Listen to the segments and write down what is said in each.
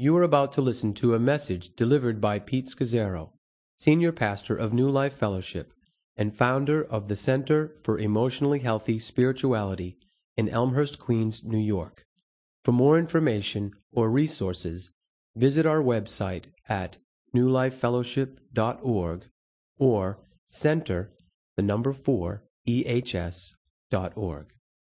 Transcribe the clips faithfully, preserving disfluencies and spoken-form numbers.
You are about to listen to a message delivered by Pete Scazzaro, Senior Pastor of New Life Fellowship and founder of the Center for Emotionally Healthy Spirituality in Elmhurst, Queens, New York. For more information or resources, visit our website at new life fellowship dot org or center, the number four, E H S dot org.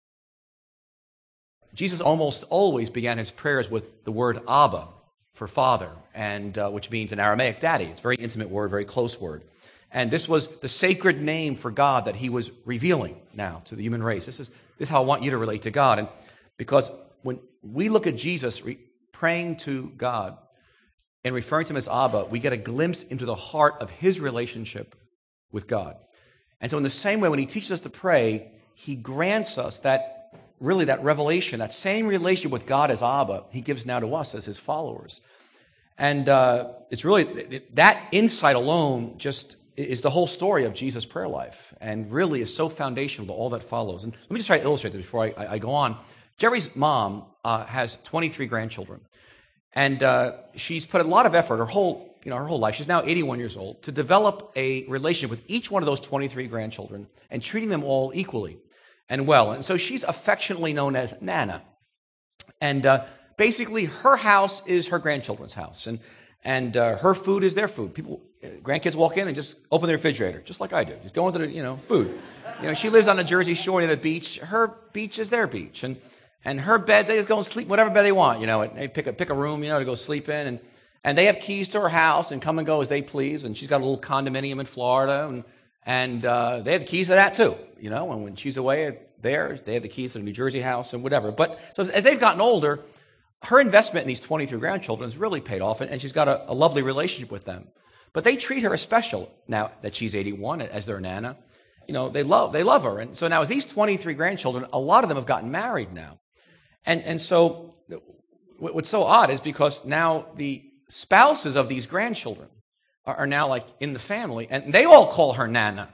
Jesus almost always began his prayers with the word Abba, for father, and uh, which means in Aramaic, daddy. It's a very intimate word, very close word. And this was the sacred name for God that he was revealing now to the human race. This is, this is how I want you to relate to God. And because when we look at Jesus re- praying to God and referring to him as Abba, we get a glimpse into the heart of his relationship with God. And so in the same way, when he teaches us to pray, he grants us that really that revelation, that same relationship with God as Abba, he gives now to us as his followers. And uh, it's really, that insight alone just is the whole story of Jesus' prayer life and really is so foundational to all that follows. And let me just try to illustrate this before I, I, I go on. Jerry's mom uh, has twenty-three grandchildren. And uh, she's put a lot of effort, her whole, you know, her whole life, she's now eighty-one years old, to develop a relationship with each one of those twenty-three grandchildren and treating them all equally and well. And so she's affectionately known as Nana. And uh, basically her house is her grandchildren's house. And and uh, her food is their food. People, grandkids walk in and just open their refrigerator, just like I do. Just go into the, you know, food. You know, she lives on the Jersey Shore near the beach. Her beach is their beach. And and her beds, they just go and sleep whatever bed they want. You know, they pick a, pick a room, you know, to go sleep in. And, and they have keys to her house and come and go as they please. And she's got a little condominium in Florida. And And uh, they have the keys to that too, you know, and when she's away there, they have the keys to the New Jersey house and whatever. But so as they've gotten older, her investment in these twenty-three grandchildren has really paid off, and, and she's got a, a lovely relationship with them. But they treat her as special now that she's eighty-one as their Nana. You know, they love they love her. And so now as these twenty-three grandchildren, a lot of them have gotten married now. And, and so what's so odd is because now the spouses of these grandchildren are now like in the family, and they all call her Nana.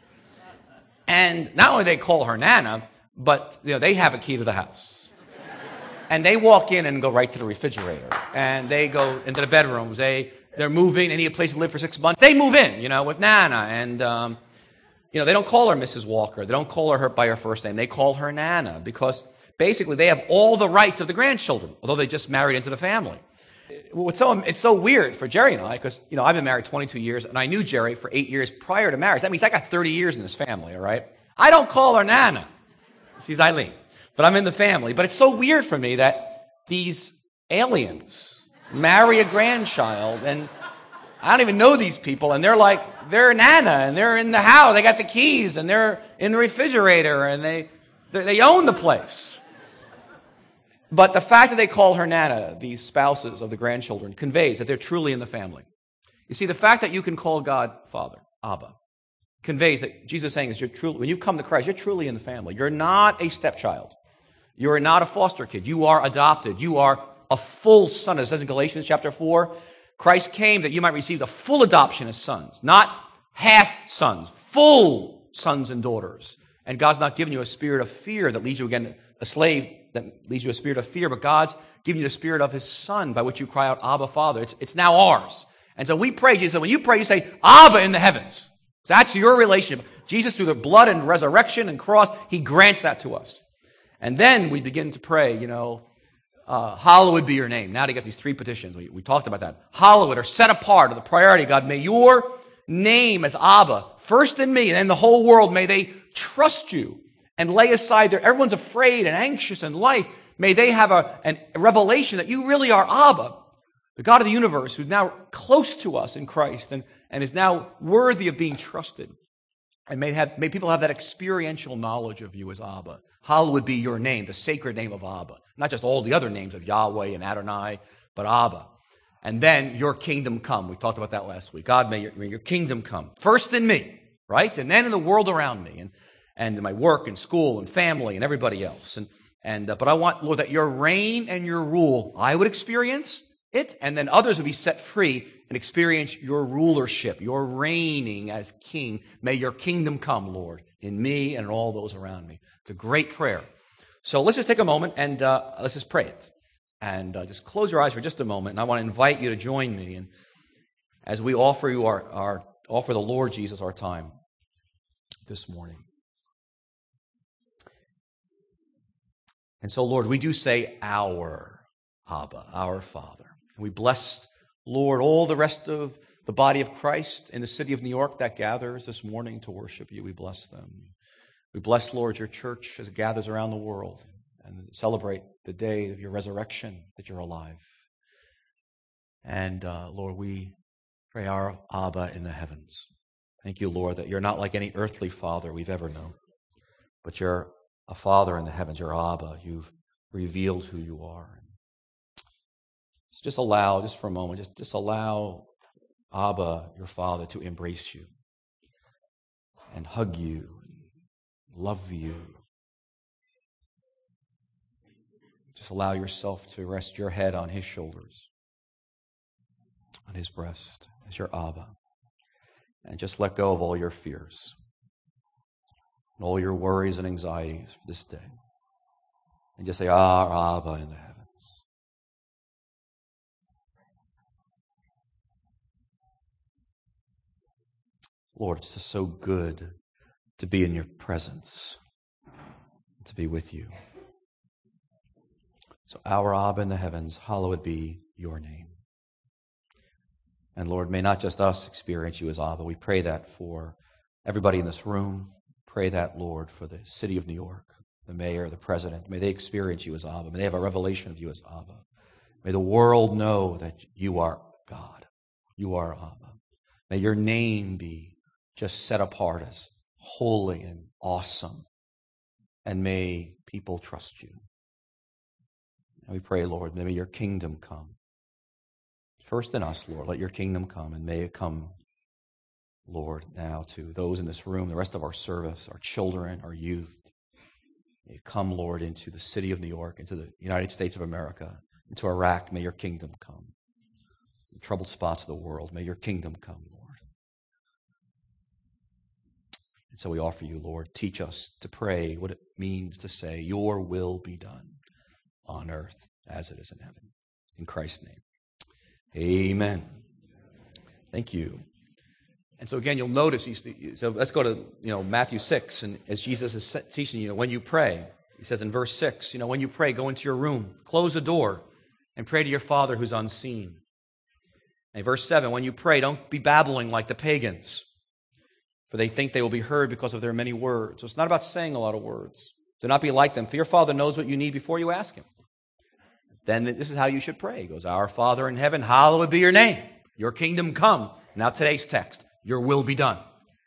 And not only they call her Nana, but you know they have a key to the house. And they walk in and go right to the refrigerator. And they go into the bedrooms. They, they're moving. They need a place to live for six months. They move in, you know, with Nana. And, um, you know, they don't call her Missus Walker. They don't call her by her first name. They call her Nana because basically they have all the rights of the grandchildren, although they just married into the family. What's so, it's so weird for Jerry and I, because, you know, I've been married twenty-two years, and I knew Jerry for eight years prior to marriage. That means I got thirty years in this family, all right? I don't call her Nana. She's Eileen. But I'm in the family. But it's so weird for me that these aliens marry a grandchild, and I don't even know these people, and they're like, they're Nana, and they're in the house, they got the keys, and they're in the refrigerator, and they they own the place. But the fact that they call her Nana, these spouses of the grandchildren, conveys that they're truly in the family. You see, the fact that you can call God Father, Abba, conveys that Jesus is saying is you're truly, when you've come to Christ, you're truly in the family. You're not a stepchild. You're not a foster kid. You are adopted. You are a full son. It says in Galatians chapter four, Christ came that you might receive the full adoption as sons, not half sons, full sons and daughters. And God's not giving you a spirit of fear that leads you again, a slave that leads you a spirit of fear, but God's giving you the spirit of his son by which you cry out, Abba, Father. It's, it's now ours. And so we pray, Jesus, when you pray, you say, Abba in the heavens. So that's your relationship. Jesus, through the blood and resurrection and cross, he grants that to us. And then we begin to pray, you know, uh, hallowed be your name. Now to get these three petitions. We, we talked about that. Hallowed, or set apart, or the priority. God, may your name as Abba, first in me, and then the whole world, may they trust you and lay aside their, everyone's afraid and anxious in life. May they have a, an, a revelation that you really are Abba, the God of the universe, who's now close to us in Christ and, and is now worthy of being trusted. And may have, may people have that experiential knowledge of you as Abba. Hallowed be your name, the sacred name of Abba. Not just all the other names of Yahweh and Adonai, but Abba. And then your kingdom come. We talked about that last week. God, may your, may your kingdom come. First in me, right? And then in the world around me. And, and in my work and school and family and everybody else. And, and uh, but I want, Lord, that your reign and your rule, I would experience it, and then others would be set free and experience your rulership, your reigning as king. May your kingdom come, Lord, in me and in all those around me. It's a great prayer. So let's just take a moment and uh, let's just pray it. And uh, just close your eyes for just a moment, and I want to invite you to join me and as we offer you our, our offer the Lord Jesus our time this morning. And so, Lord, we do say our Abba, our Father. And we bless, Lord, all the rest of the body of Christ in the city of New York that gathers this morning to worship you. We bless them. We bless, Lord, your church as it gathers around the world and celebrate the day of your resurrection, that you're alive. And, uh, Lord, we pray our Abba in the heavens. Thank you, Lord, that you're not like any earthly father we've ever known, but you're a Father in the heavens. You're Abba. You've revealed who you are. So just allow, just for a moment, just, just allow Abba, your Father, to embrace you and hug you, love you. Just allow yourself to rest your head on his shoulders, on his breast, as your Abba. And just let go of all your fears and all your worries and anxieties for this day. And just say, Our Abba in the heavens. Lord, it's just so good to be in your presence, to be with you. So, our Abba in the heavens, hallowed be your name. And Lord, may not just us experience you as Abba. We pray that for everybody in this room. Pray that, Lord, for the city of New York, the mayor, the president. May they experience you as Abba. May they have a revelation of you as Abba. May the world know that you are God. You are Abba. May your name be just set apart as holy and awesome. And may people trust you. And we pray, Lord, may your kingdom come. First in us, Lord, let your kingdom come, and may it come, Lord, now to those in this room, the rest of our service, our children, our youth. May it come, Lord, into the city of New York, into the United States of America, into Iraq. May your kingdom come. In the troubled spots of the world, may your kingdom come, Lord. And so we offer you, Lord, teach us to pray what it means to say, your will be done on earth as it is in heaven. In Christ's name. Amen. Thank you. And so again, you'll notice, so let's go to you know Matthew six, and as Jesus is teaching you, when you pray, he says in verse six, you know, when you pray, go into your room, close the door, and pray to your Father who's unseen. And verse seven, when you pray, don't be babbling like the pagans, for they think they will be heard because of their many words. So it's not about saying a lot of words. Do not be like them, for your Father knows what you need before you ask him. Then this is how you should pray. He goes, Our Father in heaven, hallowed be your name. Your kingdom come. Now today's text, your will be done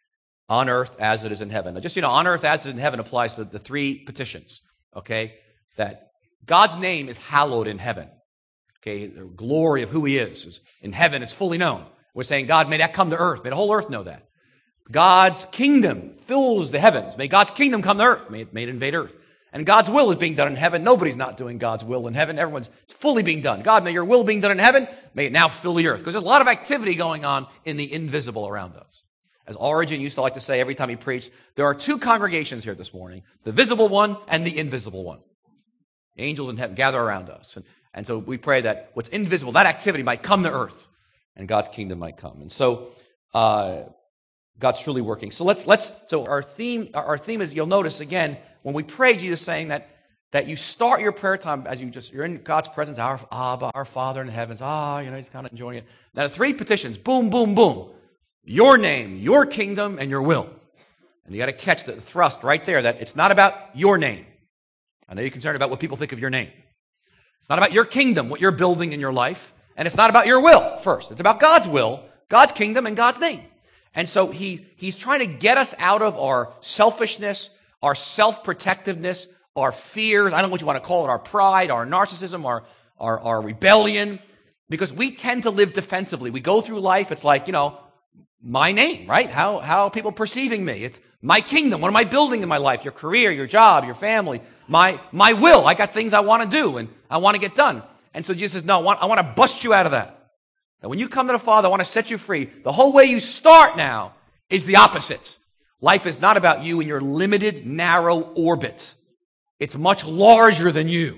on earth as it is in heaven. Now just, you know, on earth as it is in heaven applies to the three petitions, okay? That God's name is hallowed in heaven, okay? The glory of who he is, is in heaven is fully known. We're saying, God, may that come to earth. May the whole earth know that. God's kingdom fills the heavens. May God's kingdom come to earth. May it, may it invade earth. And God's will is being done in heaven. Nobody's not doing God's will in heaven. Everyone's fully being done. God, may your will being done in heaven, may it now fill the earth. Because there's a lot of activity going on in the invisible around us. As Origen used to like to say every time he preached, there are two congregations here this morning, the visible one and the invisible one. The angels in heaven gather around us. And, and so we pray that what's invisible, that activity might come to earth and God's kingdom might come. And so, uh, God's truly working. So let's, let's, so our theme, our theme is, you'll notice again, when we pray, Jesus is saying that, that you start your prayer time as you just, you're in God's presence, our Abba, our Father in the heavens, ah, you know, he's kind of enjoying it. Now, the three petitions, boom, boom, boom. Your name, your kingdom, and your will. And you got to catch the thrust right there that it's not about your name. I know you're concerned about what people think of your name. It's not about your kingdom, what you're building in your life. And it's not about your will first. It's about God's will, God's kingdom, and God's name. And so he, he's trying to get us out of our selfishness, our self-protectiveness, our fears, I don't know what you want to call it, our pride, our narcissism, our, our, our rebellion, because we tend to live defensively. We go through life, it's like, you know, my name, right? How, how are people perceiving me? It's my kingdom. What am I building in my life? Your career, your job, your family, my, my will. I got things I want to do and I want to get done. And so Jesus says, no, I want, I want to bust you out of that. And when you come to the Father, I want to set you free. The whole way you start now is the opposite. Life is not about you in your limited, narrow orbit. It's much larger than you.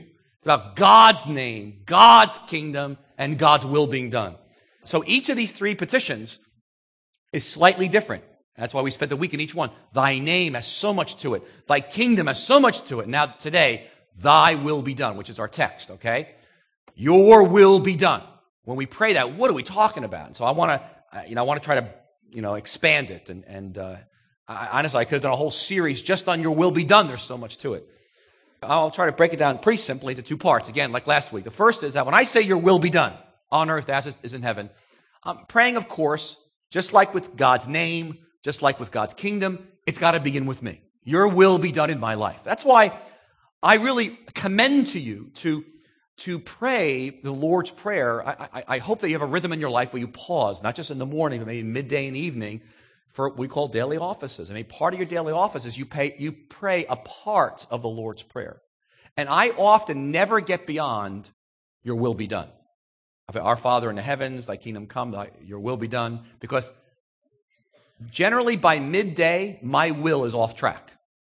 It's about God's name, God's kingdom, and God's will being done. So each of these three petitions is slightly different. That's why we spent the week in each one. Thy name has so much to it. Thy kingdom has so much to it. Now today, thy will be done, which is our text, okay? Your will be done. When we pray that, what are we talking about? And so I want to, you know, I want to try to, you know, expand it. And, and uh, I, honestly, I could have done a whole series just on your will be done. There's so much to it. I'll try to break it down pretty simply into two parts. Again, like last week. The first is that when I say your will be done on earth as it is in heaven, I'm praying, of course, just like with God's name, just like with God's kingdom, it's got to begin with me. Your will be done in my life. That's why I really commend to you to, to pray the Lord's Prayer. I, I, I hope that you have a rhythm in your life where you pause, not just in the morning, but maybe midday and evening, for what we call daily offices. I mean, part of your daily office is you, pay, you pray a part of the Lord's Prayer. And I often never get beyond your will be done. Our Father in the heavens, thy kingdom come, thy, your will be done. Because generally by midday, my will is off track.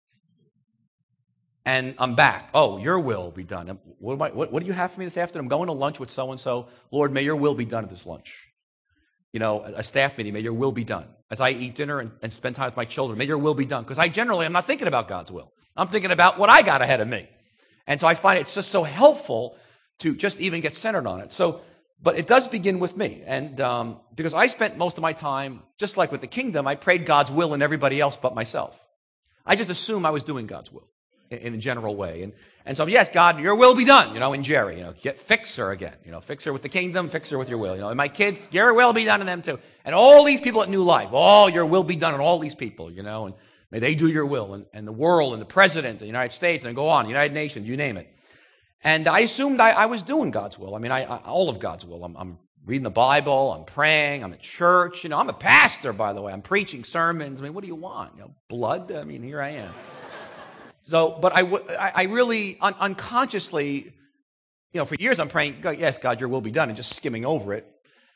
And I'm back. Oh, your will be done. What, am I, what, what do you have for me this afternoon? I'm going to lunch with so-and-so. Lord, may your will be done at this lunch. You know, a staff meeting, may your will be done. As I eat dinner and, and spend time with my children, may your will be done. Because I generally am not thinking about God's will. I'm thinking about what I got ahead of me. And so I find it's just so helpful to just even get centered on it. So, but it does begin with me. And um, because I spent most of my time, just like with the kingdom, I prayed God's will in everybody else but myself. I just assumed I was doing God's will in, in a general way. And and so, yes, God, your will be done, you know, in Jerry. You know, get fix her again. You know, fix her with the kingdom, fix her with your will. You know, and my kids, your will be done in them too. And all these people at New Life, all your will be done in all these people, you know, and may they do your will. And, and the world and the president of the United States and go on, United Nations, you name it. And I assumed I, I was doing God's will. I mean, I, I all of God's will. I'm, I'm reading the Bible. I'm praying. I'm at church. You know, I'm a pastor, by the way. I'm preaching sermons. I mean, what do you want? You know, blood? I mean, here I am. So, but I, I, I really un- unconsciously, you know, for years I'm praying, yes, God, your will be done, and just skimming over it.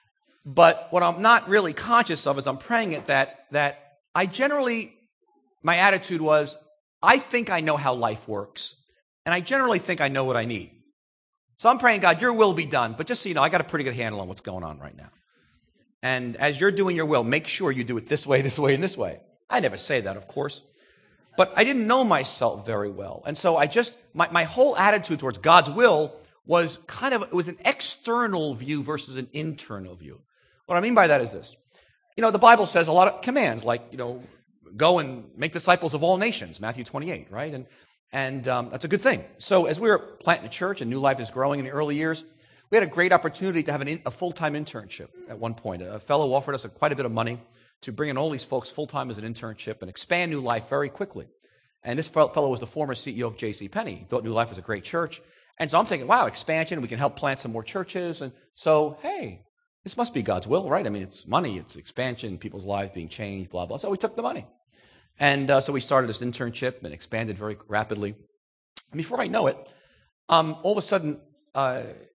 But what I'm not really conscious of is I'm praying it that that I generally, my attitude was, I think I know how life works. And I generally think I know what I need. So I'm praying, God, your will be done. But just so you know, I got a pretty good handle on what's going on right now. And as you're doing your will, make sure you do it this way, this way, and this way. I never say that, of course. But I didn't know myself very well. And so I just, my, my whole attitude towards God's will was kind of, it was an external view versus an internal view. What I mean by that is this. You know, the Bible says a lot of commands, like, you know, go and make disciples of all nations, Matthew twenty-eight, right? And And um, that's a good thing. So as we were planting a church and New Life is growing in the early years, we had a great opportunity to have an in, a full-time internship at one point. A fellow offered us a, quite a bit of money to bring in all these folks full-time as an internship and expand New Life very quickly. And this fellow was the former C E O of J C Penney. He thought New Life was a great church. And so I'm thinking, wow, expansion, we can help plant some more churches. And so, hey, this must be God's will, right? I mean, it's money, it's expansion, people's lives being changed, blah, blah. So we took the money. And uh, so we started this internship and expanded very rapidly. And before I know it, um, all of a sudden, uh,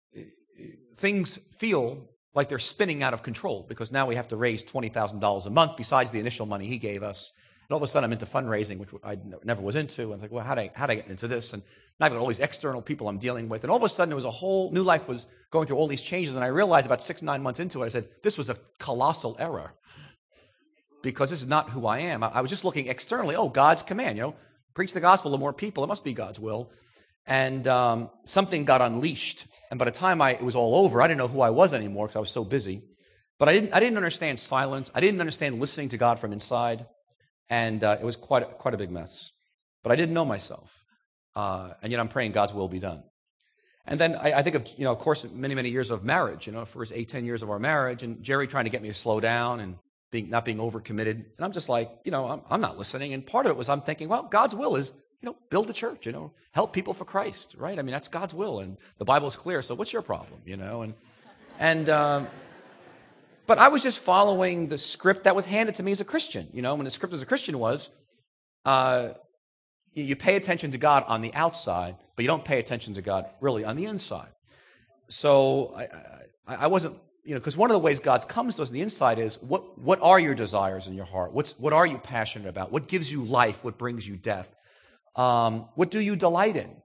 things feel like they're spinning out of control because now we have to raise twenty thousand dollars a month besides the initial money he gave us. And all of a sudden, I'm into fundraising, which I never was into. I was like, well, how do I, how do I get into this? And now I've got all these external people I'm dealing with. And all of a sudden, there was a whole, New Life was going through all these changes. And I realized about six, nine months into it, I said, this was a colossal error. Because this is not who I am. I was just looking externally. Oh, God's command, you know, preach the gospel to more people. It must be God's will. And um, something got unleashed. And by the time I, it was all over, I didn't know who I was anymore because I was so busy. But I didn't, I didn't understand silence. I didn't understand listening to God from inside. And uh, it was quite a, quite a big mess. But I didn't know myself. Uh, and yet I'm praying God's will be done. And then I, I think of, you know, of course, many, many years of marriage, you know, first eight, ten years of our marriage, and Jerry trying to get me to slow down and Being, not being overcommitted. And I'm just like, you know, I'm, I'm not listening. And part of it was I'm thinking, well, God's will is, you know, build a church, you know, help people for Christ, right? I mean, that's God's will. And the Bible is clear. So what's your problem, you know? And, and, um, but I was just following the script that was handed to me as a Christian. You know, when the script as a Christian was, uh, you, you pay attention to God on the outside, but you don't pay attention to God really on the inside. So I, I, I wasn't, you know, because one of the ways God comes to us on the inside is, what, what are your desires in your heart? What's, what are you passionate about? What gives you life? What brings you death? Um, what do you delight in?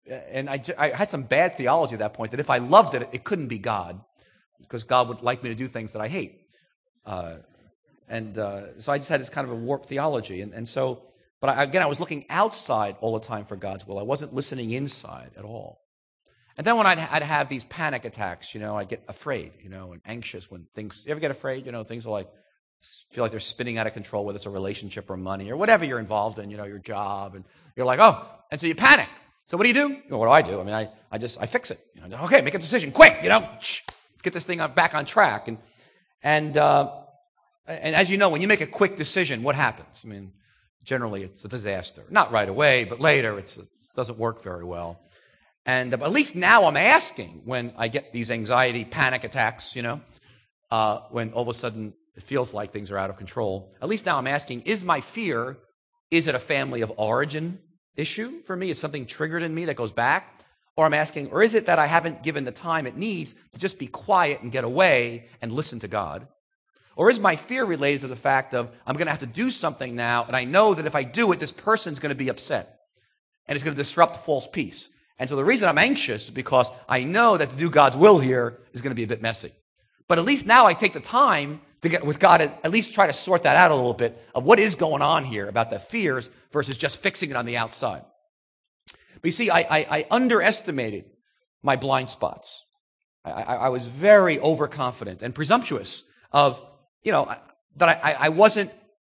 and I, I had some bad theology at that point, that if I loved it, it couldn't be God, because God would like me to do things that I hate. Uh, and uh, so I just had this kind of a warped theology. And, and so, but I, again, I was looking outside all the time for God's will. I wasn't listening inside at all. And then when I'd, I'd have these panic attacks, you know, I'd get afraid, you know, and anxious when things, you ever get afraid? You know, things are like, feel like they're spinning out of control, whether it's a relationship or money or whatever you're involved in, you know, your job, and you're like, oh, and so you panic. So what do you do? You know, what do I do? I mean, I, I just, I fix it. You know, okay, make a decision, quick, you know, let's get this thing on, back on track. And, and, uh, and as you know, when you make a quick decision, what happens? I mean, generally it's a disaster. Not right away, but later it's, it doesn't work very well. And uh, at least now I'm asking when I get these anxiety, panic attacks, you know, uh, when all of a sudden it feels like things are out of control. At least now I'm asking, is my fear, is it a family of origin issue for me? Is something triggered in me that goes back? Or I'm asking, or is it that I haven't given the time it needs to just be quiet and get away and listen to God? Or is my fear related to the fact of, I'm going to have to do something now, and I know that if I do it, this person's going to be upset, and it's going to disrupt false peace. And so the reason I'm anxious is because I know that to do God's will here is going to be a bit messy. But at least now I take the time to get with God and at least try to sort that out a little bit of what is going on here about the fears versus just fixing it on the outside. But you see, I, I, I underestimated my blind spots. I, I, I was very overconfident and presumptuous of, you know, that I, I wasn't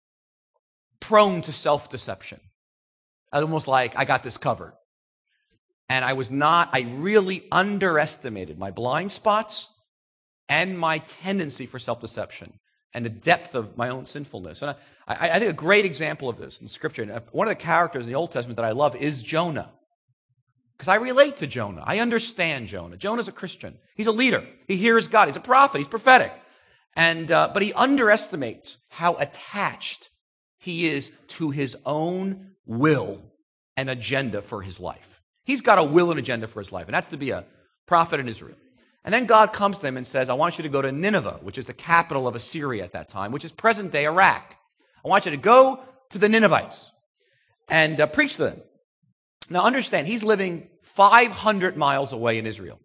prone to self-deception. Almost like I got this covered. And I was not, I really underestimated my blind spots and my tendency for self-deception and the depth of my own sinfulness. And I, I think a great example of this in Scripture, and one of the characters in the Old Testament that I love is Jonah. Because I relate to Jonah. I understand Jonah. Jonah's a Christian. He's a leader. He hears God. He's a prophet. He's prophetic. And uh, but he underestimates how attached he is to his own will and agenda for his life. He's got a will and agenda for his life, and that's to be a prophet in Israel. And then God comes to him and says, I want you to go to Nineveh, which is the capital of Assyria at that time, which is present-day Iraq. I want you to go to the Ninevites and uh, preach to them. Now understand, he's living five hundred miles away in Israel.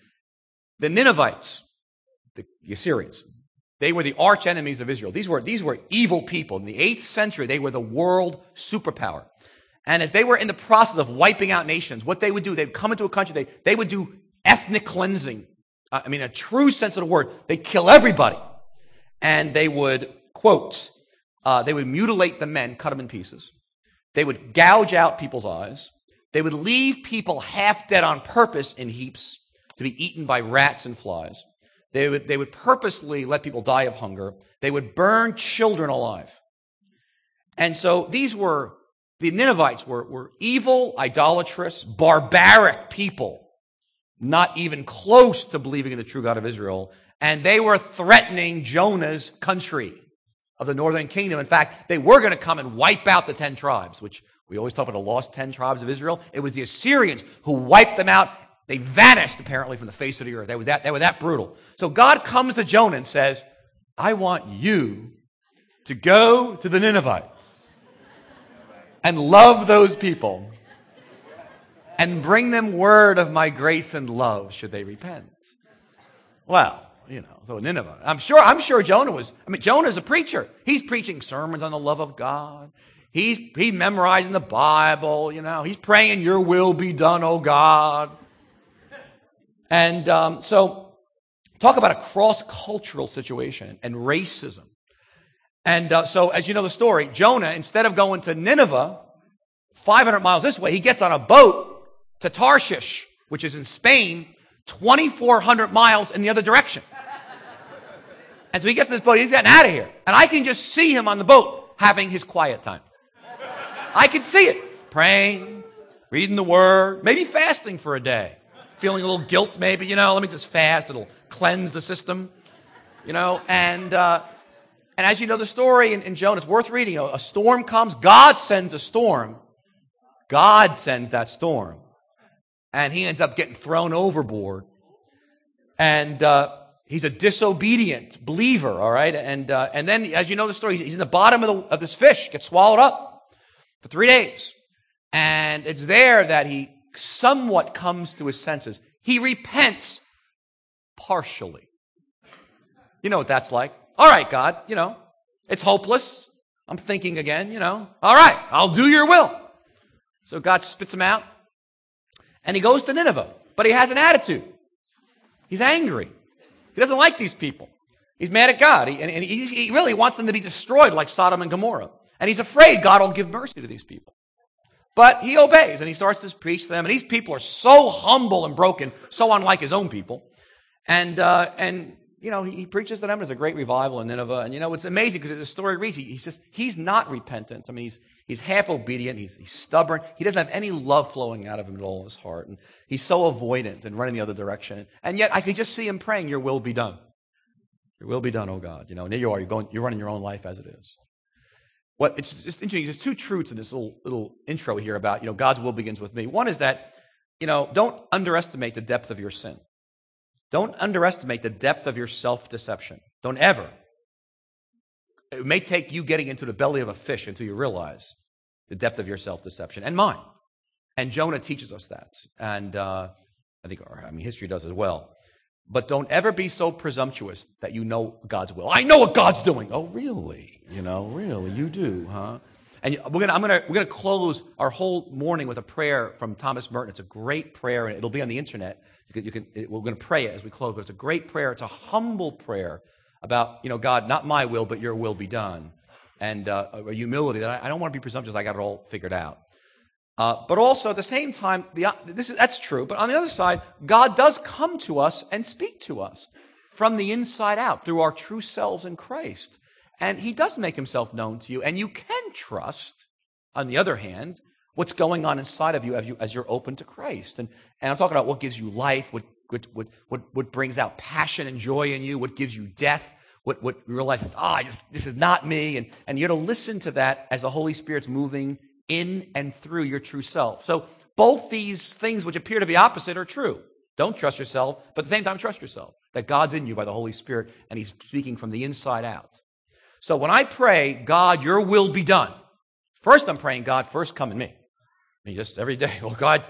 The Ninevites, the, the Assyrians, they were the arch enemies of Israel. These were, these were evil people. In the eighth century, they were the world superpower. And as they were in the process of wiping out nations, what they would do, they'd come into a country, they, they would do ethnic cleansing. Uh, I mean, a true sense of the word. They'd kill everybody. And they would, quote, uh, they would mutilate the men, cut them in pieces. They would gouge out people's eyes. They would leave people half dead on purpose in heaps to be eaten by rats and flies. They would, they would purposely let people die of hunger. They would burn children alive. And so these were, the Ninevites were, were evil, idolatrous, barbaric people, not even close to believing in the true God of Israel. And they were threatening Jonah's country of the northern kingdom. In fact, they were going to come and wipe out the ten tribes, which we always talk about the lost ten tribes of Israel. It was the Assyrians who wiped them out. They vanished, apparently, from the face of the earth. They were that, they were that brutal. So God comes to Jonah and says, I want you to go to the Ninevites and love those people and bring them word of my grace and love should they repent. Well, you know, so Nineveh. I'm sure, I'm sure Jonah was, I mean, Jonah's a preacher. He's preaching sermons on the love of God. He's, he's memorizing the Bible, you know. He's praying, your will be done, oh God. And um, so, talk about a cross-cultural situation and racism. And uh, so, as you know the story, Jonah, instead of going to Nineveh, five hundred miles this way, he gets on a boat to Tarshish, which is in Spain, twenty-four hundred miles in the other direction. And so he gets in this boat, he's getting out of here. And I can just see him on the boat having his quiet time. I can see it. Praying, reading the Word, maybe fasting for a day. Feeling a little guilt maybe, you know, let me just fast, it'll cleanse the system, you know. And uh, and as you know the story in, in Jonah, it's worth reading. A, a storm comes, God sends a storm. God sends that storm. And he ends up getting thrown overboard. And uh, he's a disobedient believer, all right? And uh, and then, as you know the story, he's in the bottom of, the, of this fish, gets swallowed up for three days. And it's there that he somewhat comes to his senses. He repents partially. You know what that's like. All right, God, you know, it's hopeless. I'm thinking again, you know. All right, I'll do your will. So God spits him out, and he goes to Nineveh, but he has an attitude. He's angry. He doesn't like these people. He's mad at God, he, and, and he, he really wants them to be destroyed like Sodom and Gomorrah. And he's afraid God will give mercy to these people. But he obeys, and he starts to preach to them. And these people are so humble and broken, so unlike his own people. And, uh, and you know, he, he preaches to them. There's a great revival in Nineveh. And, you know, it's amazing because the story reads, he, he says he's not repentant. I mean, he's he's half obedient. He's, he's stubborn. He doesn't have any love flowing out of him at all in his heart. And he's so avoidant and running the other direction. And yet I could just see him praying, your will be done. Your will be done, oh God. You know, and there you are. You're, going, you're running your own life as it is. What it's just interesting. There's two truths in this little little intro here about, you know, God's will begins with me. One is that, you know, don't underestimate the depth of your sin. Don't underestimate the depth of your self-deception. Don't ever. It may take you getting into the belly of a fish until you realize the depth of your self-deception, and mine. And Jonah teaches us that, and uh, I think, or, I mean, history does as well. But don't ever be so presumptuous that you know God's will. I know what God's doing. Oh, really? You know, really, you do, huh? And we're gonna, I'm gonna, we're gonna close our whole morning with a prayer from Thomas Merton. It's a great prayer, and it'll be on the internet. You can, you can it, we're gonna pray it as we close. But it's a great prayer. It's a humble prayer about, you know, God, not my will, but your will be done, and uh, a humility that I, I don't want to be presumptuous. I got it all figured out. Uh, but also at the same time, the, this is, that's true. But on the other side, God does come to us and speak to us from the inside out through our true selves in Christ. And he does make himself known to you. And you can trust, on the other hand, what's going on inside of you as, you, as you're open to Christ. And, and I'm talking about what gives you life, what, what, what, what, what brings out passion and joy in you, what gives you death, what, what realizes, ah, I just, this is not me. And, and you're to listen to that as the Holy Spirit's moving in and through your true self. So both these things which appear to be opposite are true. Don't trust yourself, but at the same time, trust yourself that God's in you by the Holy Spirit and he's speaking from the inside out. So when I pray, God, your will be done, first I'm praying, God, first come in me. I mean, just every day, well, God,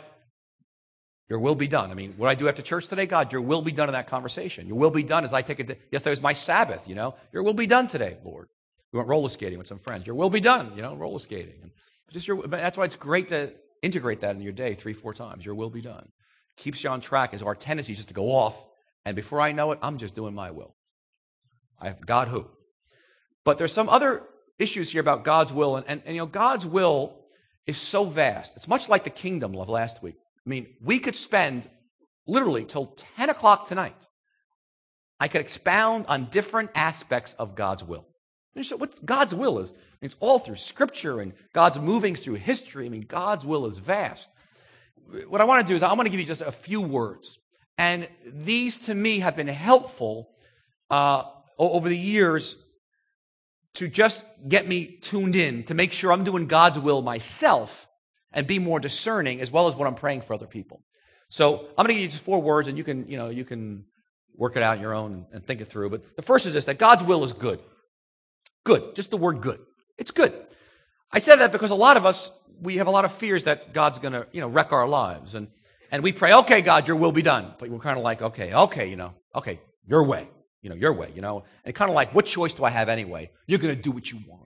your will be done. I mean, what I do after church today, God, your will be done in that conversation. Your will be done as I take it. Yesterday was my Sabbath, you know. Your will be done today, Lord. We went roller skating with some friends. Your will be done, you know, roller skating. And Just your, that's why it's great to integrate that in your day three, four times. Your will be done. Keeps you on track as our tendency is just to go off, and before I know it, I'm just doing my will. I God who? But there's some other issues here about God's will, and, and, and you know, God's will is so vast. It's much like the kingdom of last week. I mean, we could spend literally till ten o'clock tonight. I could expound on different aspects of God's will. What God's will is, I mean, it's all through Scripture and God's movings through history. I mean, God's will is vast. What I want to do is I want to give you just a few words. And these, to me, have been helpful uh, over the years to just get me tuned in, to make sure I'm doing God's will myself and be more discerning, as well as what I'm praying for other people. So I'm going to give you just four words, and you can, you know, you can work it out on your own and, and think it through. But the first is this, that God's will is good. Good. Just the word good. It's good. I said that because a lot of us, we have a lot of fears that God's going to, you know, wreck our lives. And, and we pray, okay, God, your will be done. But we're kind of like, okay, okay, you know, okay, your way, you know, your way, you know. And kind of like, what choice do I have anyway? You're going to do what you want.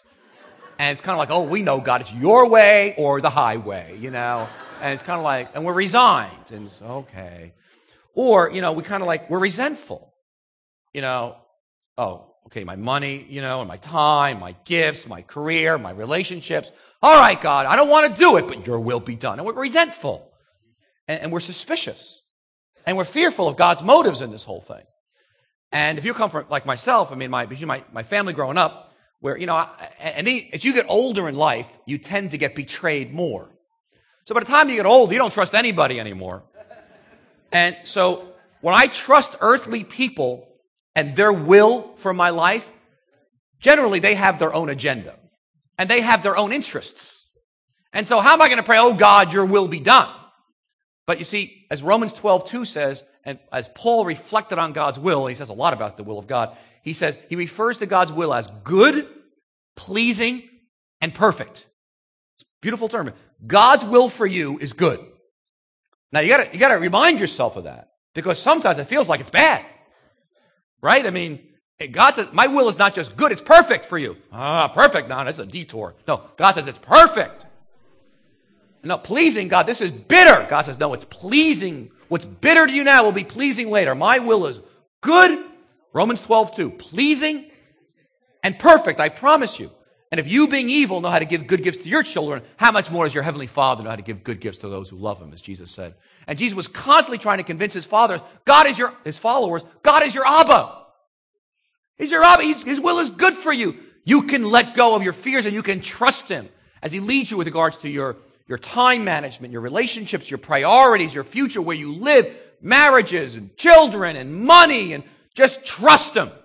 And it's kind of like, oh, we know, God, it's your way or the highway, you know. And it's kind of like, and we're resigned. And it's okay. Or, you know, we kind of like, we're resentful. You know, oh, okay, my money, you know, and my time, my gifts, my career, my relationships. All right, God, I don't want to do it, but your will be done. And we're resentful. And, and we're suspicious. And we're fearful of God's motives in this whole thing. And if you come from, like myself, I mean, my, my, my family growing up, where, you know, I, and then as you get older in life, you tend to get betrayed more. So by the time you get old, you don't trust anybody anymore. And so when I trust earthly people and their will for my life, generally they have their own agenda. And they have their own interests. And so how am I going to pray, oh God, your will be done? But you see, as Romans twelve two says, and as Paul reflected on God's will, and he says a lot about the will of God, he says, he refers to God's will as good, pleasing, and perfect. It's a beautiful term. God's will for you is good. Now, you gotta, you gotta remind yourself of that, because sometimes it feels like it's bad. Right? I mean, God says, my will is not just good, it's perfect for you. Ah, perfect. No, that's a detour. No, God says it's perfect. No, pleasing, God, this is bitter. God says, no, it's pleasing. What's bitter to you now will be pleasing later. My will is good. Romans twelve two. Pleasing and perfect, I promise you. And if you, being evil, know how to give good gifts to your children, how much more does your heavenly Father know how to give good gifts to those who love him, as Jesus said. And Jesus was constantly trying to convince his fathers, God is your, his followers, God is your Abba. He's your Abba. He's, his will is good for you. You can let go of your fears and you can trust him as he leads you with regards to your, your time management, your relationships, your priorities, your future, where you live, marriages and children and money, and just trust him.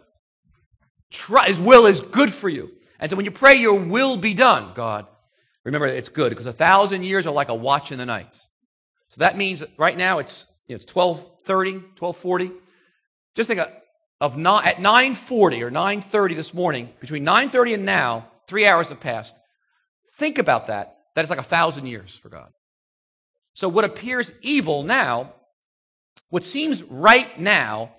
Tr- his will is good for you. And so when you pray, your will be done, God, remember it's good, because a thousand years are like a watch in the night. So that means that right now it's, you know, it's twelve thirty, twelve forty. Just think of, of not, at nine forty or nine thirty this morning, between nine thirty and now, three hours have passed. Think about that. That is like a thousand years for God. So what appears evil now, what seems right now,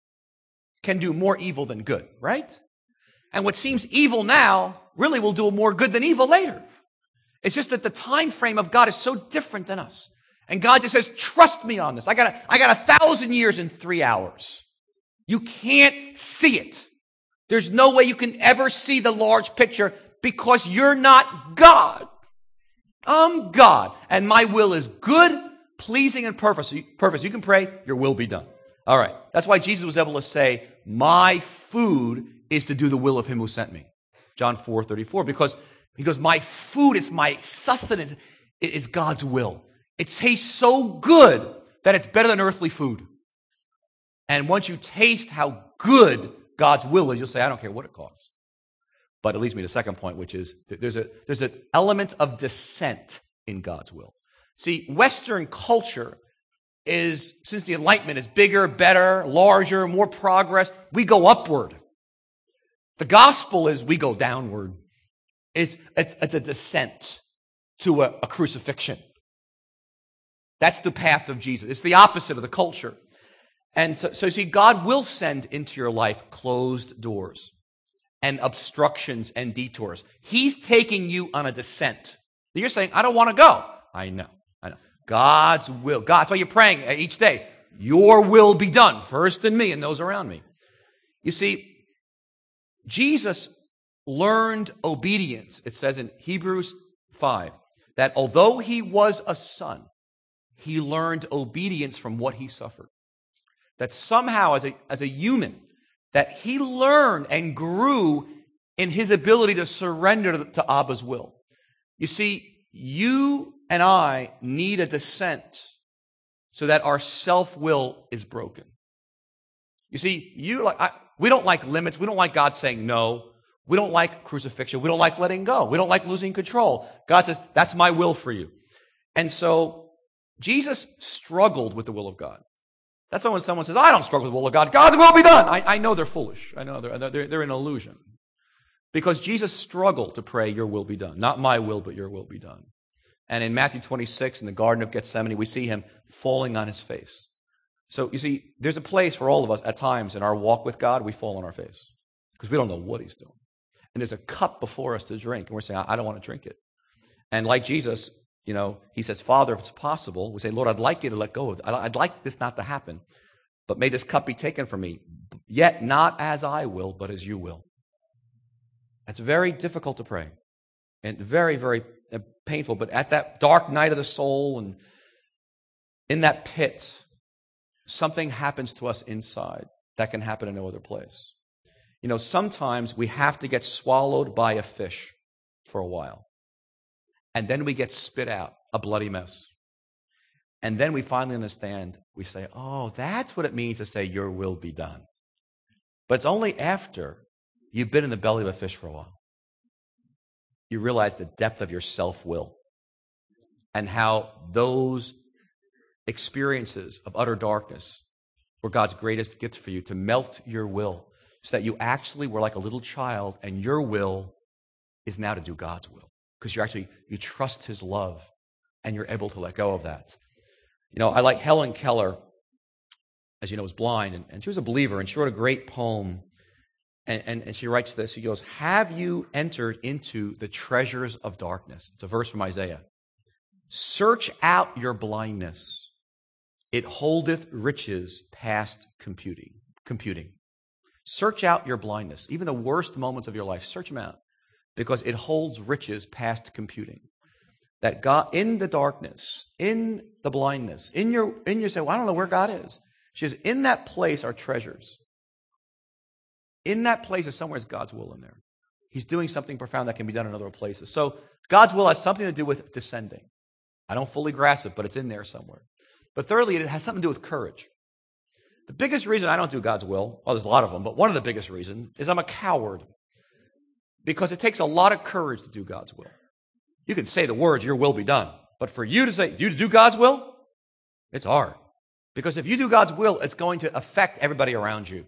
can do more evil than good, right? And what seems evil now really will do more good than evil later. It's just that the time frame of God is so different than us. And God just says, trust me on this. I got a, I got a thousand years in three hours. You can't see it. There's no way you can ever see the large picture, because you're not God. I'm God. And my will is good, pleasing, and perfect. So you, perfect. So you can pray, your will be done. All right. That's why Jesus was able to say, my food is to do the will of him who sent me. John four thirty-four. Because he goes, my food is my sustenance. It is God's will. It tastes so good that it's better than earthly food. And once you taste how good God's will is, you'll say, I don't care what it costs. But it leads me to the second point, which is there's a there's an element of dissent in God's will. See, Western culture is, since the Enlightenment, is bigger, better, larger, more progress. We go upward. The gospel is we go downward. It's, it's, it's a descent to a, a crucifixion. That's the path of Jesus. It's the opposite of the culture. And so, so see, God will send into your life closed doors and obstructions and detours. He's taking you on a descent. You're saying, I don't want to go. I know, I know. God's will. God, that's why you're praying each day. Your will be done, first in me and those around me. You see, Jesus learned obedience. It says in Hebrews five that although he was a son, he learned obedience from what he suffered. That somehow as a, as a human, that he learned and grew in his ability to surrender to, to Abba's will. You see, you and I need a descent so that our self-will is broken. You see, you like I, we don't like limits. We don't like God saying no. We don't like crucifixion. We don't like letting go. We don't like losing control. God says, that's my will for you. And so Jesus struggled with the will of God. That's why when someone says, I don't struggle with the will of God, God's will be done. I, I know they're foolish. I know they're, they're, they're an illusion. Because Jesus struggled to pray, your will be done. Not my will, but your will be done. And in Matthew twenty-six, in the Garden of Gethsemane, we see him falling on his face. So, you see, there's a place for all of us at times in our walk with God, we fall on our face. Because we don't know what he's doing. And there's a cup before us to drink, and we're saying, I don't want to drink it. And like Jesus, you know, he says, Father, if it's possible, we say, Lord, I'd like you to let go of it. I'd like this not to happen. But may this cup be taken from me. Yet not as I will, but as you will. That's very difficult to pray. And very, very painful. But at that dark night of the soul and in that pit, something happens to us inside that can happen in no other place. You know, sometimes we have to get swallowed by a fish for a while. And then we get spit out, a bloody mess. And then we finally understand, we say, oh, that's what it means to say, your will be done. But it's only after you've been in the belly of a fish for a while. You realize the depth of your self-will and how those experiences of utter darkness were God's greatest gift for you to melt your will so that you actually were like a little child and your will is now to do God's will because you actually, you trust his love and you're able to let go of that. You know, I like Helen Keller, as you know, was blind, and, and she was a believer, and she wrote a great poem, and, and, and she writes this. She goes, "Have you entered into the treasures of darkness?" It's a verse from Isaiah. "Search out your blindness. It holdeth riches past computing. computing. Search out your blindness. Even the worst moments of your life, search them out, because it holds riches past computing. That God, in the darkness, in the blindness, in your, in your say, well, I don't know where God is. She says, in that place are treasures. In that place is somewhere is God's will in there. He's doing something profound that can be done in other places. So God's will has something to do with descending. I don't fully grasp it, but it's in there somewhere. But thirdly, it has something to do with courage. The biggest reason I don't do God's will, well, there's a lot of them, but one of the biggest reasons is I'm a coward. Because it takes a lot of courage to do God's will. You can say the words, your will be done. But for you to say, you to do God's will, it's hard. Because if you do God's will, it's going to affect everybody around you.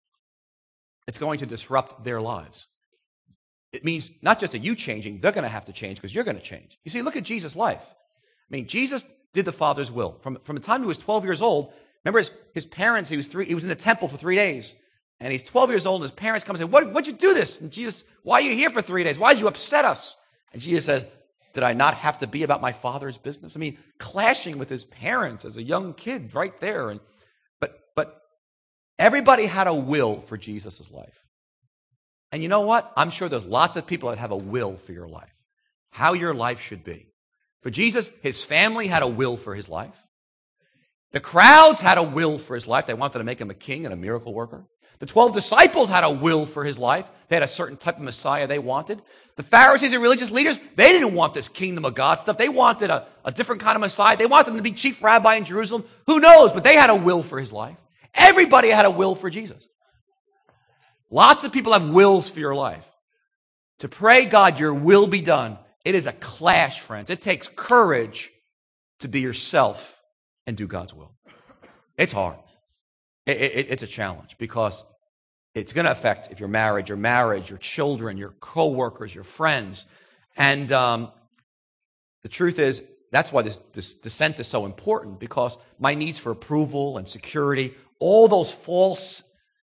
It's going to disrupt their lives. It means not just that you changing, they're going to have to change because you're going to change. You see, look at Jesus' life. I mean, Jesus did the Father's will. From, from the time he was twelve years old, remember his, his parents, he was three, he was in the temple for three days. And he's twelve years old, and his parents come and say, what, what'd you do this? And Jesus, why are you here for three days? Why did you upset us? And Jesus says, did I not have to be about my Father's business? I mean, clashing with his parents as a young kid right there. And But but everybody had a will for Jesus' life. And you know what? I'm sure there's lots of people that have a will for your life, how your life should be. For Jesus, his family had a will for his life. The crowds had a will for his life. They wanted to make him a king and a miracle worker. The twelve disciples had a will for his life. They had a certain type of Messiah they wanted. The Pharisees and religious leaders, they didn't want this kingdom of God stuff. They wanted a, a different kind of Messiah. They wanted him to be chief rabbi in Jerusalem. Who knows? But they had a will for his life. Everybody had a will for Jesus. Lots of people have wills for your life. To pray, God, your will be done. It is a clash, friends. It takes courage to be yourself and do God's will. It's hard. It, it, it's a challenge because it's going to affect if you're married, your marriage, your children, your coworkers, your friends. And um, the truth is, that's why this, this descent is so important, because my needs for approval and security, all those false,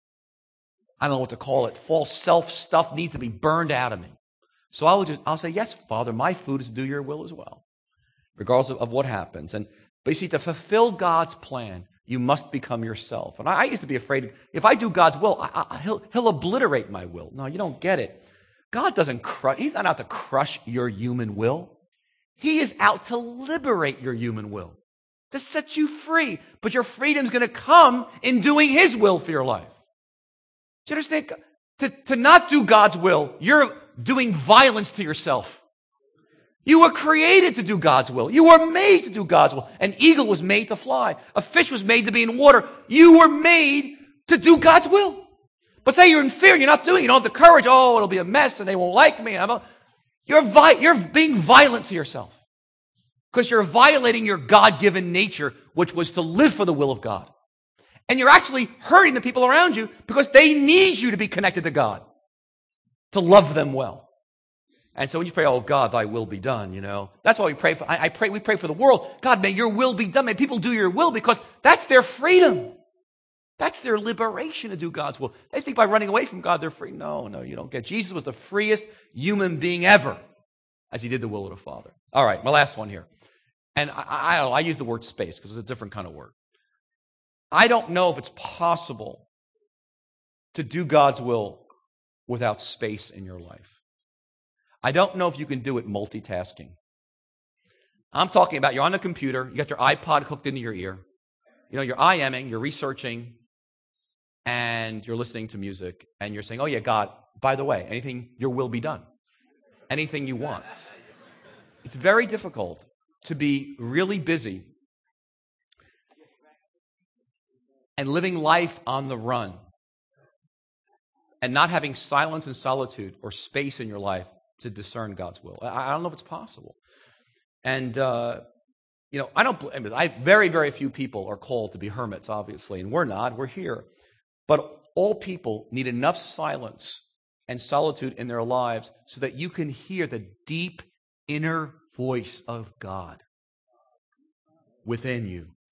I don't know what to call it, false self stuff needs to be burned out of me. So I'll just, I'll say, yes, Father, my food is to do your will as well, regardless of, of what happens. And but you see, to fulfill God's plan, you must become yourself. And I, I used to be afraid, if I do God's will, I, I, he'll, he'll obliterate my will. No, you don't get it. God doesn't crush, he's not out to crush your human will. He is out to liberate your human will, to set you free. But your freedom's going to come in doing his will for your life. Do you understand? To, to not do God's will, you're doing violence to yourself. You were created to do God's will. You were made to do God's will. An eagle was made to fly. A fish was made to be in water. You were made to do God's will. But say you're in fear and you're not doing it. You don't have the courage. Oh, it'll be a mess and they won't like me. I'm a, you're, vi- you're being violent to yourself because you're violating your God-given nature, which was to live for the will of God. And you're actually hurting the people around you because they need you to be connected to God, to love them well. And so when you pray, oh God, thy will be done, you know, that's why we pray for, I, I pray, we pray for the world. God, may your will be done. May people do your will because that's their freedom. That's their liberation to do God's will. They think by running away from God, they're free. No, no, you don't get. Jesus was the freest human being ever as he did the will of the Father. All right, my last one here. And I, I, I use the word space because it's a different kind of word. I don't know if it's possible to do God's will without space in your life. I don't know if you can do it multitasking. I'm talking about you're on the computer, you got your iPod hooked into your ear, you know, you're IMing, you're researching, and you're listening to music, and you're saying, oh yeah, God, by the way, anything, your will be done. Anything you want. It's very difficult to be really busy and living life on the run and not having silence and solitude or space in your life to discern God's will. I, I don't know if it's possible. And, uh, you know, I don't, I, very, very few people are called to be hermits, obviously, and we're not, we're here. But all people need enough silence and solitude in their lives so that you can hear the deep inner voice of God within you.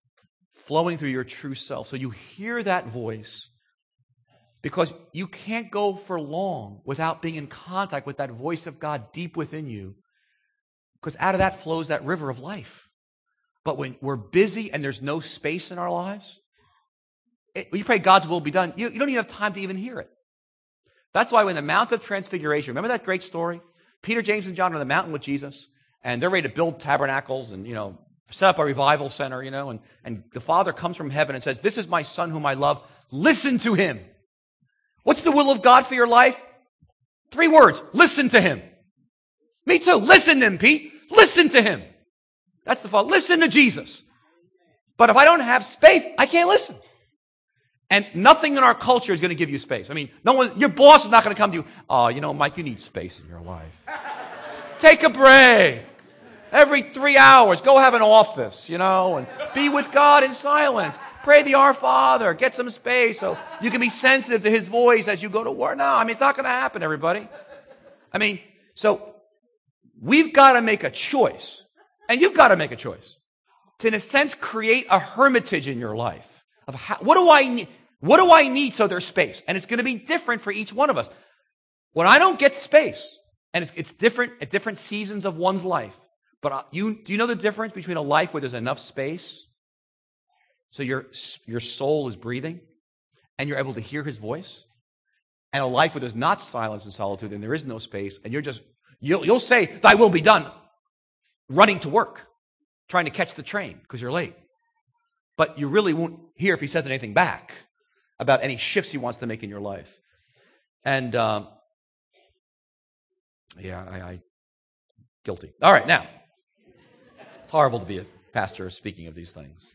flowing through your true self. So you hear that voice because you can't go for long without being in contact with that voice of God deep within you, because out of that flows that river of life. But when we're busy and there's no space in our lives, it, when you pray God's will be done, you, you don't even have time to even hear it. That's why when the Mount of Transfiguration, remember that great story? Peter, James, and John are on the mountain with Jesus, and they're ready to build tabernacles and, you know, set up a revival center, you know, and, and the Father comes from heaven and says, "This is my Son whom I love. Listen to him." What's the will of God for your life? Three words. Listen to him. Me too. Listen to him, Pete. Listen to him. That's the Father. Listen to Jesus. But if I don't have space, I can't listen. And nothing in our culture is going to give you space. I mean, no one, your boss is not going to come to you, "Oh, you know, Mike, you need space in your life. Take a break. Every three hours, go have an office, you know, and be with God in silence. Pray the Our Father. Get some space so you can be sensitive to his voice as you go to work." No, I mean, it's not going to happen, everybody. I mean, so we've got to make a choice. And you've got to make a choice to, in a sense, create a hermitage in your life. Of how, what do I need? What do I need so there's space? And it's going to be different for each one of us. When I don't get space, and it's, it's different at different seasons of one's life, but you, do you know the difference between a life where there's enough space so your, your soul is breathing and you're able to hear his voice, and a life where there's not silence and solitude and there is no space, and you're just, you'll, you'll say, "Thy will be done," running to work, trying to catch the train because you're late. But you really won't hear if he says anything back about any shifts he wants to make in your life. And, um, yeah, I, I, guilty. All right, now, it's horrible to be a pastor speaking of these things.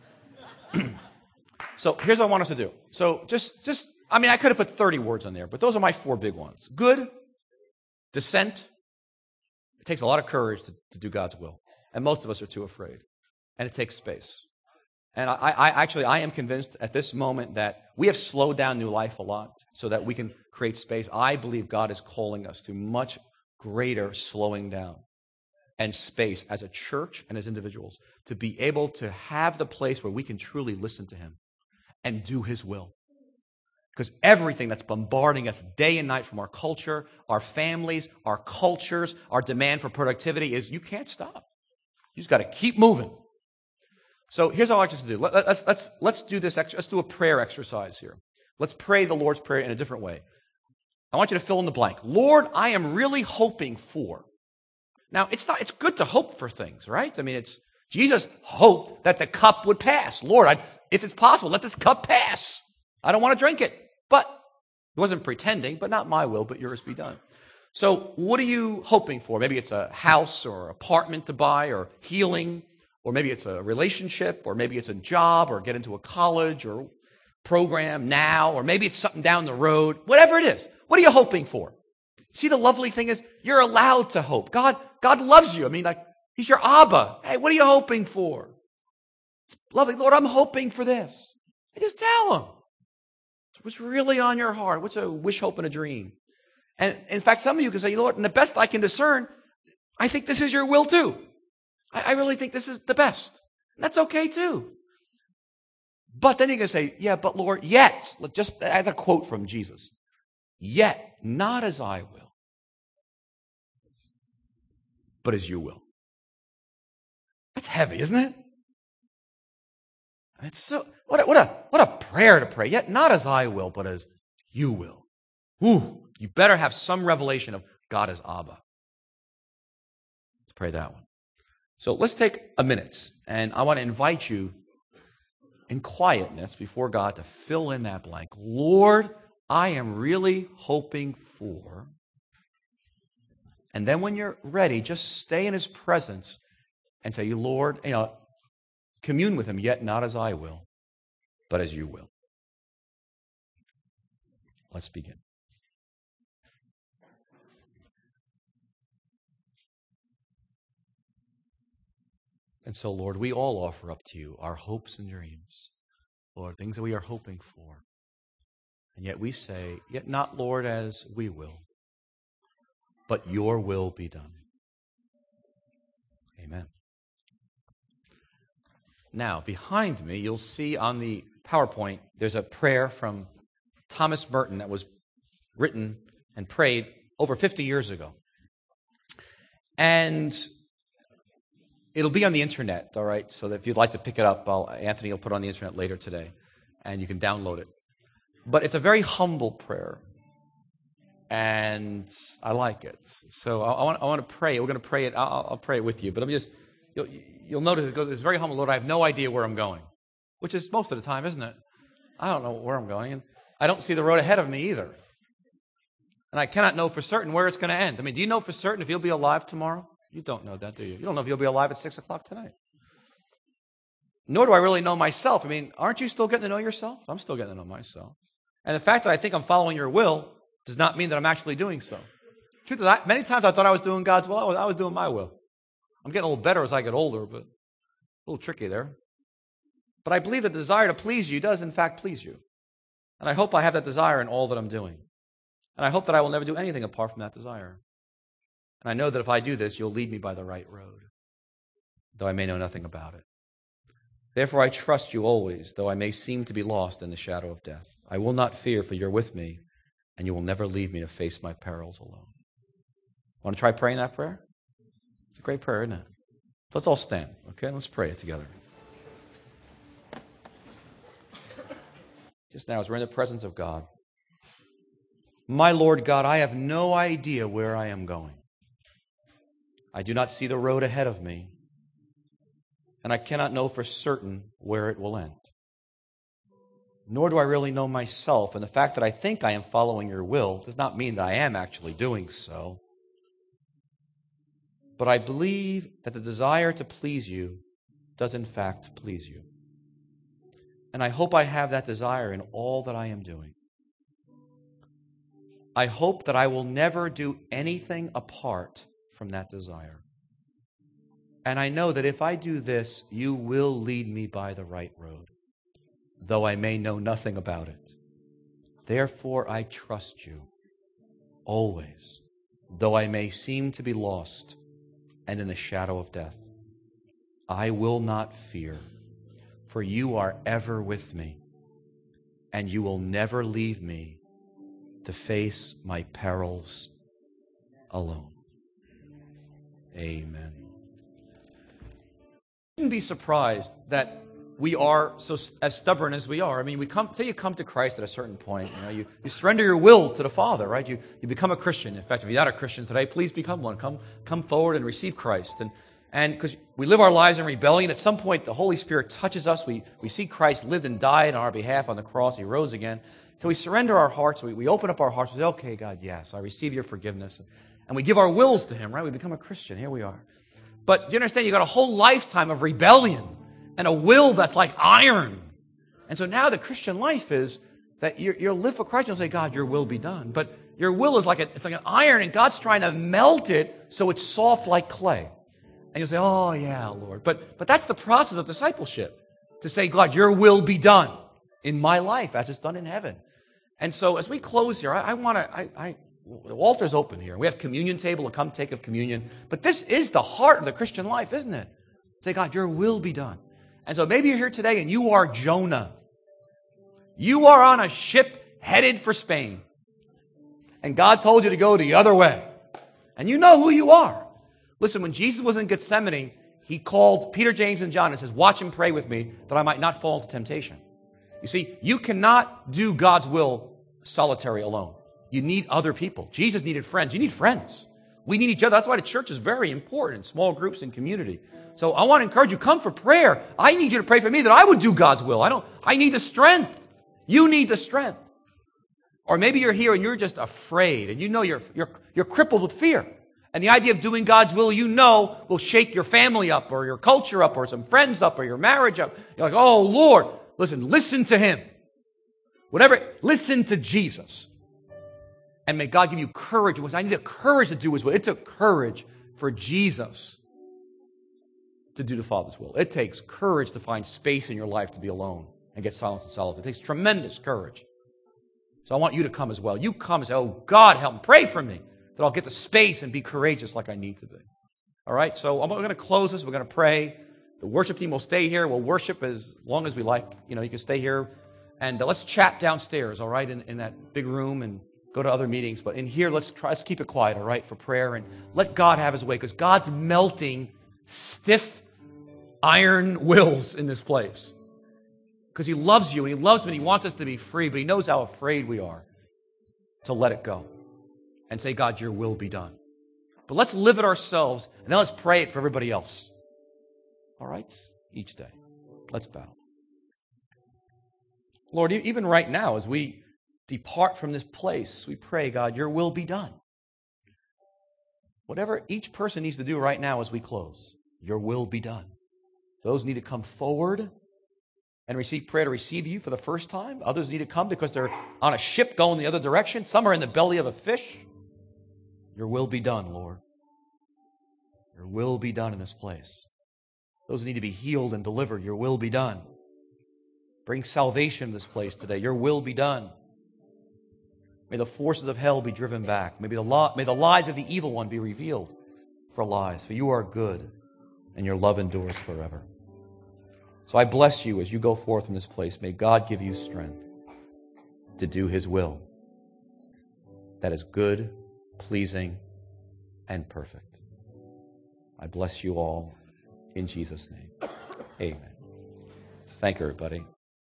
So here's what I want us to do. So just, just, I mean, I could have put thirty words on there, but those are my four big ones. Good, dissent. It takes a lot of courage to, to do God's will. And most of us are too afraid. And it takes space. And I, I actually, I am convinced at this moment that we have slowed down New Life a lot so that we can create space. I believe God is calling us to much greater slowing down and space as a church and as individuals to be able to have the place where we can truly listen to him and do his will. Because everything that's bombarding us day and night from our culture, our families, our cultures, our demand for productivity is you can't stop. You just got to keep moving. So here's what I want you to do. Let, let's, let's, let's do this. Let's do a prayer exercise here. Let's pray the Lord's Prayer in a different way. I want you to fill in the blank. Lord, I am really hoping for. Now, it's not. It's good to hope for things, right? I mean, it's Jesus hoped that the cup would pass. Lord, I, if it's possible, let this cup pass. I don't want to drink it. But he wasn't pretending, but not my will, but yours be done. So what are you hoping for? Maybe it's a house or apartment to buy or healing, or maybe it's a relationship, or maybe it's a job or get into a college or program now, or maybe it's something down the road. Whatever it is, what are you hoping for? See, the lovely thing is you're allowed to hope. God, God loves you. I mean, like, he's your Abba. Hey, what are you hoping for? It's lovely. Lord, I'm hoping for this. And just tell him. What's really on your heart? What's a wish, hope, and a dream? And in fact, some of you can say, Lord, and the best I can discern, I think this is your will too. I, I really think this is the best. And that's okay too. But then you can say, yeah, but Lord, yet, just as a quote from Jesus, yet not as I will, but as you will. That's heavy, isn't it? It's so what a, what a what a prayer to pray. Yet not as I will, but as you will. Ooh, you better have some revelation of God as Abba. Let's pray that one. So let's take a minute, and I want to invite you in quietness before God to fill in that blank. Lord, I am really hoping for. And then when you're ready, just stay in his presence and say, Lord, you know, commune with him, yet not as I will, but as you will. Let's begin. And so, Lord, we all offer up to you our hopes and dreams. Lord, things that we are hoping for. And yet we say, yet not, Lord, as we will, but your will be done. Amen. Now, behind me, you'll see on the PowerPoint, there's a prayer from Thomas Merton that was written and prayed over fifty years ago. And it'll be on the internet, all right? So that if you'd like to pick it up, I'll, Anthony will put it on the internet later today, and you can download it. But it's a very humble prayer, and I like it. So I, I, want, I want to pray. We're going to pray it. I'll, I'll pray it with you. But let me just, you'll, you'll notice it goes, it's very humble. Lord, I have no idea where I'm going, which is most of the time, isn't it? I don't know where I'm going, and I don't see the road ahead of me either. And I cannot know for certain where it's going to end. I mean, do you know for certain if you'll be alive tomorrow? You don't know that, do you? You don't know if you'll be alive at six o'clock tonight. Nor do I really know myself. I mean, aren't you still getting to know yourself? I'm still getting to know myself. And the fact that I think I'm following your will does not mean that I'm actually doing so. Truth is, I, many times I thought I was doing God's will. I was, I was doing my will. I'm getting a little better as I get older, but a little tricky there. But I believe the desire to please you does, in fact, please you. And I hope I have that desire in all that I'm doing. And I hope that I will never do anything apart from that desire. And I know that if I do this, you'll lead me by the right road, though I may know nothing about it. Therefore I trust you always, though I may seem to be lost in the shadow of death. I will not fear, for you're with me, and you will never leave me to face my perils alone. Want to try praying that prayer? It's a great prayer, isn't it? Let's all stand, okay? Let's pray it together. Just now, as we're in the presence of God, my Lord God, I have no idea where I am going. I do not see the road ahead of me, and I cannot know for certain where it will end. Nor do I really know myself, and the fact that I think I am following your will does not mean that I am actually doing so. But I believe that the desire to please you does in fact please you. And I hope I have that desire in all that I am doing. I hope that I will never do anything apart from that desire. And I know that if I do this, you will lead me by the right road, though I may know nothing about it. Therefore I trust you always, though I may seem to be lost and in the shadow of death. I will not fear, for you are ever with me, and you will never leave me to face my perils alone. Amen. You shouldn't be surprised that we are so as stubborn as we are. I mean, we come, say you come to Christ at a certain point, you know, you, you surrender your will to the Father, right? You, you become a Christian. In fact, if you're not a Christian today, please become one. Come, come forward and receive Christ. And, and because we live our lives in rebellion, at some point the Holy Spirit touches us. We, we see Christ lived and died on our behalf on the cross. He rose again. So we surrender our hearts. We, we open up our hearts. We say, okay, God, yes, I receive your forgiveness. And we give our wills to Him, right? We become a Christian. Here we are. But do you understand? You've got a whole lifetime of rebellion and a will that's like iron. And so now the Christian life is that you're, you'll live for Christ. You'll say, God, your will be done. But your will is like, a, it's like an iron, and God's trying to melt it so it's soft like clay. And you'll say, oh, yeah, Lord. But, but that's the process of discipleship, to say, God, your will be done in my life as it's done in heaven. And so as we close here, I, I want to, I, I, the altar's open here. We have communion table to come take of communion. But this is the heart of the Christian life, isn't it? Say, God, your will be done. And so maybe you're here today and you are Jonah. You are on a ship headed for Spain. And God told you to go the other way. And you know who you are. Listen, when Jesus was in Gethsemane, He called Peter, James, and John and says, watch and pray with me that I might not fall into temptation. You see, you cannot do God's will solitary alone. You need other people. Jesus needed friends. You need friends. We need each other. That's why the church is very important, small groups and community. So I want to encourage you, come for prayer. I need you to pray for me that I would do God's will. I don't, I need the strength. You need the strength. Or maybe you're here and you're just afraid and you know you're, you're, you're crippled with fear. And the idea of doing God's will, you know, will shake your family up or your culture up or some friends up or your marriage up. You're like, oh, Lord, listen, listen to Him. Whatever, listen to Jesus. And may God give you courage. I need the courage to do His will. It took courage for Jesus to do the Father's will. It takes courage to find space in your life to be alone and get silence and solitude. It takes tremendous courage. So I want you to come as well. You come and say, oh, God, help me. Pray for me that I'll get the space and be courageous like I need to be. All right, so we're going to close this. We're going to pray. The worship team will stay here. We'll worship as long as we like. You know, you can stay here. And uh, let's chat downstairs, all right, in, in that big room, and go to other meetings. But in here, let's try, let's keep it quiet, all right, for prayer. And let God have his way, because God's melting stiff iron wills in this place. Because he loves you, and he loves me, and he wants us to be free, but he knows how afraid we are to let it go and say, God, your will be done. But let's live it ourselves, and then let's pray it for everybody else. All right? Each day. Let's bow. Lord, even right now, as we depart from this place, we pray, God, your will be done. Whatever each person needs to do right now as we close, your will be done. Those need to come forward and receive prayer to receive you for the first time. Others need to come because they're on a ship going the other direction. Some are in the belly of a fish. Your will be done, Lord. Your will be done in this place. Those who need to be healed and delivered, your will be done. Bring salvation to this place today. Your will be done. May the forces of hell be driven back. May the, li- may the lies of the evil one be revealed for lies. For you are good, and your love endures forever. So I bless you as you go forth from this place. May God give you strength to do his will. That is good, pleasing, and perfect. I bless you all in Jesus' name. Amen. Thank you, everybody.